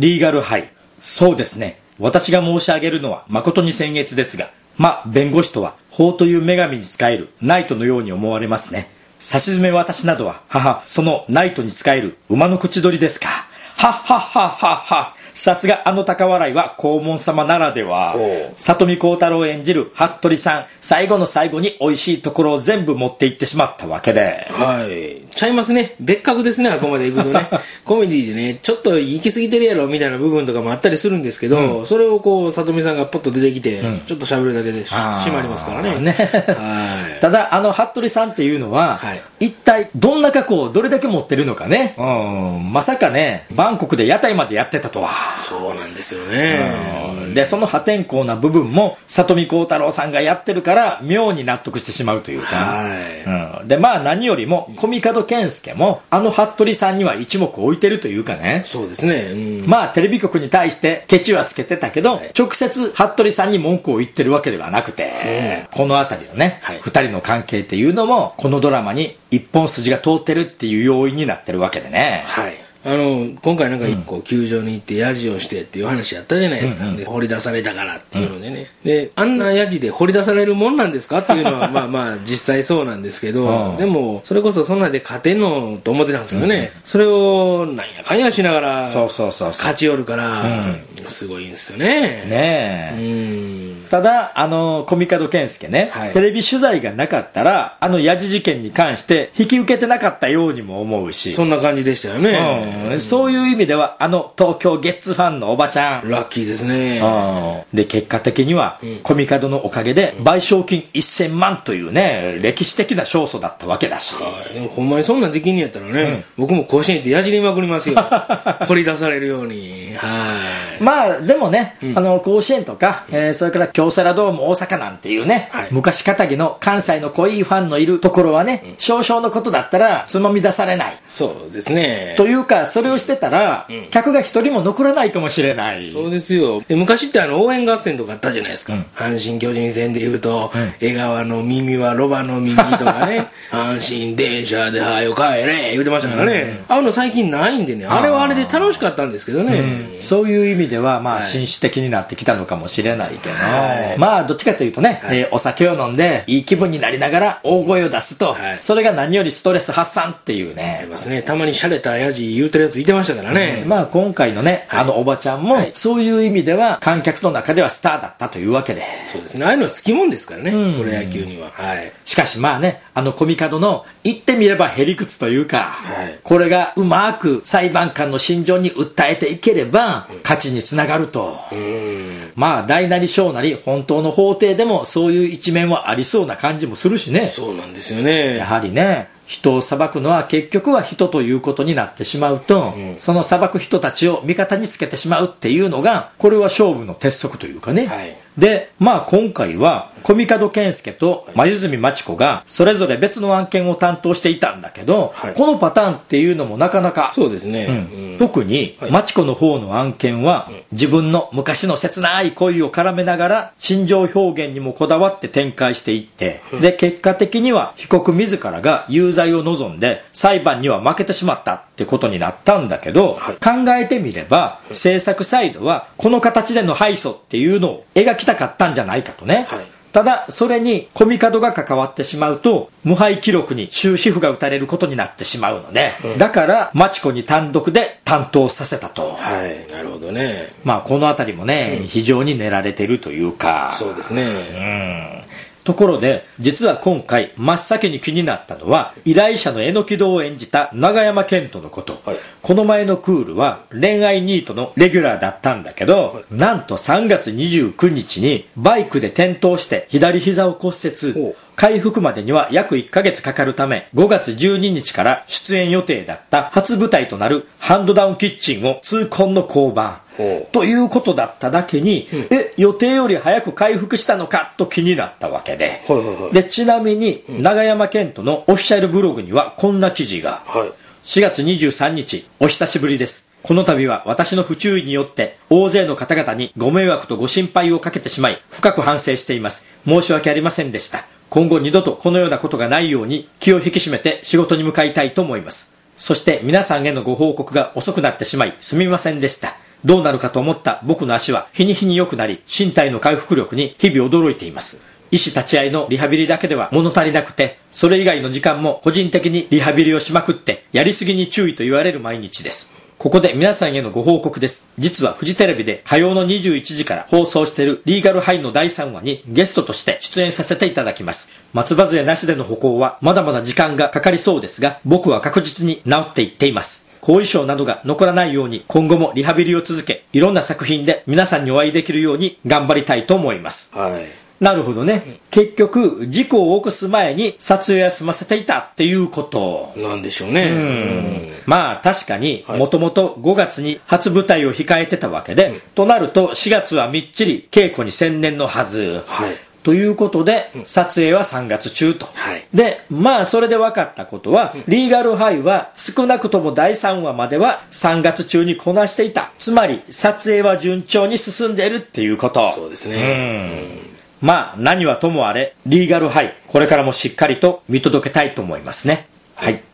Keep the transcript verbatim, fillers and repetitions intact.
リーガルハイ。そうですね。私が申し上げるのは誠に僭越ですが、まあ、弁護士とは法という女神に仕えるナイトのように思われますね。さしずめ私などは、はは、そのナイトに仕える馬の口取りですか。はっはっはっはっは。さすがあの高笑いは黄門様ならでは。里見光太郎演じる服部さん、最後の最後に美味しいところを全部持っていってしまったわけで。 はい。ちゃいますね。別格ですね、あここまで行くとね。コメディでね、ちょっと行き過ぎてるやろみたいな部分とかもあったりするんですけど、うん、それをこう、里見さんがポッと出てきて、うん、ちょっと喋るだけでし締まりますからね。ねはい。ただ、あの服部さんっていうのは、はい、一体どんな過去をどれだけ持ってるのかね。うん、まさかね、バンコクで屋台までやってたとは。 そうなんですよね。 うん、で、その破天荒な部分も里見光太郎さんがやってるから妙に納得してしまうというか、はい、うん、でまあ何よりもコミカド健介もあの服部さんには一目置いてるというかね。 そうですね、 うん、まあテレビ局に対してケチはつけてたけど、はい、直接服部さんに文句を言ってるわけではなくて、うん、このあたりのね、はい、ふたりの関係っていうのもこのドラマに一本筋が通ってるっていう要因になってるわけでね。 はい。あの今回なんか一個球場に行ってヤジをしてっていう話やったじゃないですか、うんうん、で掘り出されたからっていうのでね、うん、であんなヤジで掘り出されるもんなんですかっていうのはまあまあ実際そうなんですけどでもそれこそそんなで勝てんのと思ってたんですけどね、うん、それをなんやかんやしながら勝ち寄るからすごいんですよね。 ねえ、うん、ただあのコミカド健介ね、はい、テレビ取材がなかったらあのヤジ事件に関して引き受けてなかったようにも思うし、 そんな感じでしたよね、 うんうん、そういう意味ではあの東京ゲッツファンのおばちゃんラッキーですね、 うん、で結果的には、うん、コミカドのおかげで賠償金せんまんというね歴史的な勝訴だったわけだし、 はい、でもほんまにそんなんできんやったらね、うん、僕も甲子園行ってやじりまくりますよ掘り出されるように。はい、 まあでもね、うん、あの甲子園とか、うん、えー、それから京セラドーム大阪なんていうね、はい、昔かたぎの関西の濃いファンのいるところはね、うん、少々のことだったらつまみ出されない。 そうですね。 というかそれをしてたら、うん、客が一人も残らないかもしれない。 そうですよ。昔ってあの応援合戦とかあったじゃないですか、うん、阪神巨人戦でいうと、うん、江川の耳はロバの耳とかね阪神電車ではよ帰れ言うてましたからね、うん、ああいうの最近ないんでね、あれはあれで楽しかったんですけどね、 うん、そういう意味ではまあ紳士的になってきたのかもしれないけど、はい、まあどっちかというとね、はい、えー、お酒を飲んでいい気分になりながら大声を出すと、はい、それが何よりストレス発散っていうね。 ありますね。たまにシャレたヤジ言うてるやついてましたからね、 うん、まあ今回のね、はい、あのおばちゃんも、はい、そういう意味では観客の中ではスターだったというわけで。 そうですね。ああいうのは好きもんですからね、うん、プロ野球には、はい、 しかしまあね、あのコミカドの言ってみればへりくつというか、はい、これがうまく裁判官の心情に訴えていければ、うん、勝ちにつながると、うん、まあ大なり小なり本当の法廷でもそういう一面はありそうな感じもするしね。 そうなんですよね。 やはりね、人を裁くのは結局は人ということになってしまうと、うん、その裁く人たちを味方につけてしまうっていうのが、これは勝負の鉄則というかね、はい、でまあ今回はコミカド健介と黛真知子がそれぞれ別の案件を担当していたんだけど、はい、このパターンっていうのもなかなかそうですね、 うんうん、特に真知子の方の案件は、うん、自分の昔の切ない恋を絡めながら心情表現にもこだわって展開していって、うん、で結果的には被告自らが有罪を望んで裁判には負けてしまったってことになったんだけど、はい、考えてみれば、うん、制作サイドはこの形での敗訴っていうのを描きたかったんじゃないかとね、はい、ただそれにコミカドが関わってしまうと無敗記録に終止符が打たれることになってしまうので、うん、だから真知子に単独で担当させたと。 はい、なるほどね。 まあこのあたりもね、うん、非常に練られているというか。 そうですね、 うん。ところで実は今回真っ先に気になったのは依頼者の榎木戸を演じた永山絢斗のこと、はい、この前のクールは恋愛ニートのレギュラーだったんだけど、はい、なんとさんがつにじゅうくにちにバイクで転倒して左膝を骨折、回復までには約いっかげつかかるためごがつじゅうににちから出演予定だった初舞台となるハンドダウンキッチンを痛恨の降板ということだっただけに、うん、え予定より早く回復したのかと気になったわけで、はいはいはい、でちなみに、うん、永山絢斗のオフィシャルブログにはこんな記事が、はい、しがつにじゅうさんにちお久しぶりです。この度は私の不注意によって大勢の方々にご迷惑とご心配をかけてしまい深く反省しています。申し訳ありませんでした。今後二度とこのようなことがないように気を引き締めて仕事に向かいたいと思います。そして皆さんへのご報告が遅くなってしまいすみませんでした。 どうなるかと思った僕の足は日に日に良くなり、身体の回復力に日々驚いています。医師立ち会いのリハビリだけでは物足りなくて、それ以外の時間も個人的にリハビリをしまくって、やりすぎに注意と言われる毎日です。ここで皆さんへのご報告です。実はフジテレビで火曜のにじゅういちじから放送しているリーガルハイのだいさんわにゲストとして出演させていただきます。松葉杖なしでの歩行はまだまだ時間がかかりそうですが、僕は確実に治っていっています。後遺症などが残らないように今後もリハビリを続け、いろんな作品で皆さんにお会いできるように頑張りたいと思います。 はい。 なるほどね、うん、結局事故を起こす前に撮影を済ませていたっていうことなんでしょうね。うん、 うん、まあ確かにもともとごがつに初舞台を控えてたわけで、うん、となるとしがつはみっちり稽古に専念のはず、はい、ということで、うん、撮影はさんがつちゅうと、はい、でまあそれで分かったことは、うん、リーガルハイは少なくともだいさんわまではさんがつちゅうにこなしていた。つまり撮影は順調に進んでいるっていうこと。 そうですね。 うん、まあ何はともあれリーガルハイこれからもしっかりと見届けたいと思いますね。はい。